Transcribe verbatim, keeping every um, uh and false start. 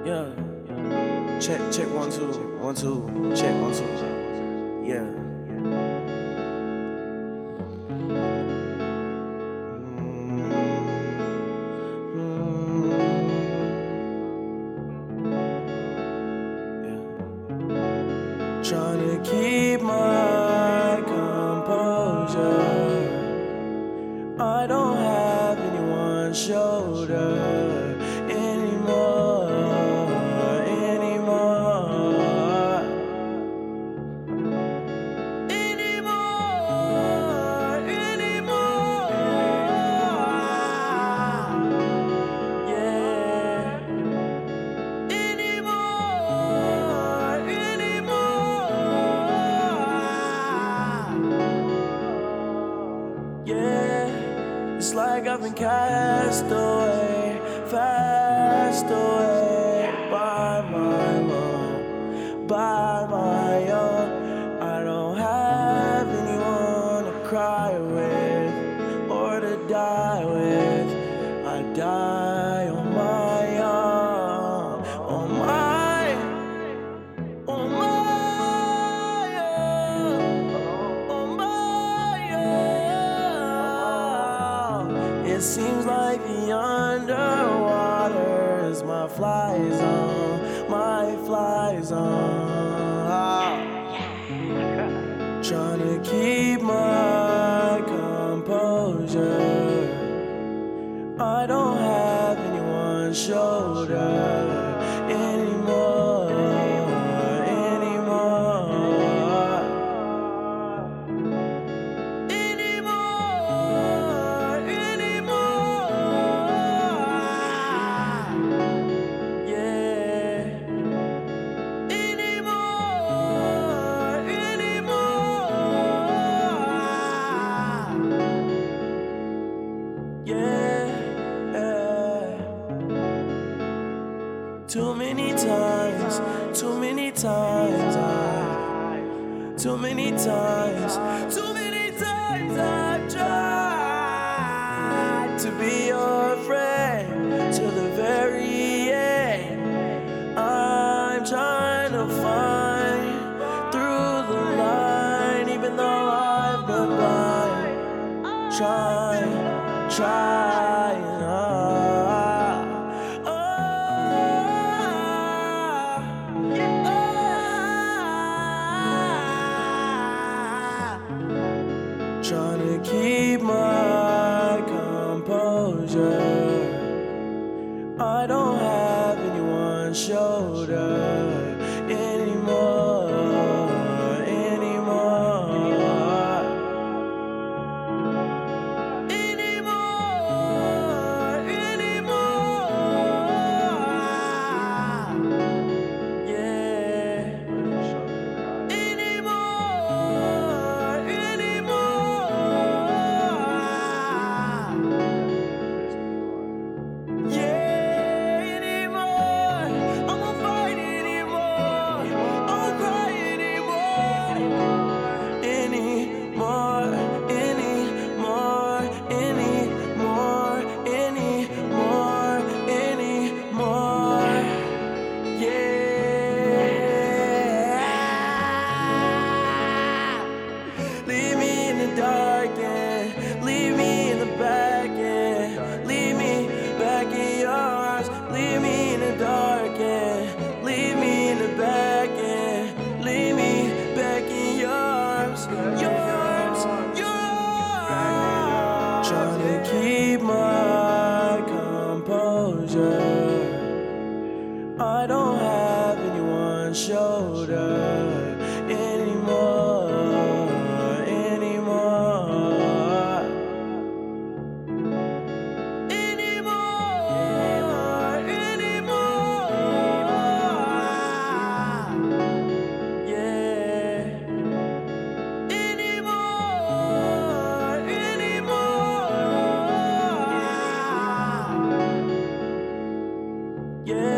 Yeah. Check, check one, two, one, two, check one, two. Yeah. Mm-hmm. Yeah. Trying to keep my composure. I don't have anyone's shoulder anymore, anymore, anymore, anymore. Yeah, anymore, anymore. Yeah. It's like I've been cast away, fast away by my mom, by my own. I don't have anyone to cry with or to die with. I die on my own, on my, on my own, on my own. It seems like the underwater is my fly zone, my fly zone. Trying to keep my composure. I don't have anyone's shoulder anymore, anymore, anymore, anymore. Yeah, anymore, anymore. Yeah. Too many times, too many times, I, too many times, too many times I've tried to be your friend to the very end. I'm trying to find through the line, even though I've been blind. Trying, trying. Trying to keep my composure. I don't have anyone's shoulder anymore, anymore, anymore, anymore. Yeah, anymore, anymore. Yeah, anymore. I won't fight anymore. I won't cry anymore. Anymore, anymore, anymore, anymore, anymore. Yeah. Leave me in the dark and leave me in the back and leave me back in your arms. Leave me in the dark and leave me in the back and leave me back in your arms, your arms, your arms. Trying to keep my composure. I don't have anyone's shoulder anymore, anymore, anymore, anymore. Yeah, anymore, anymore. Yeah.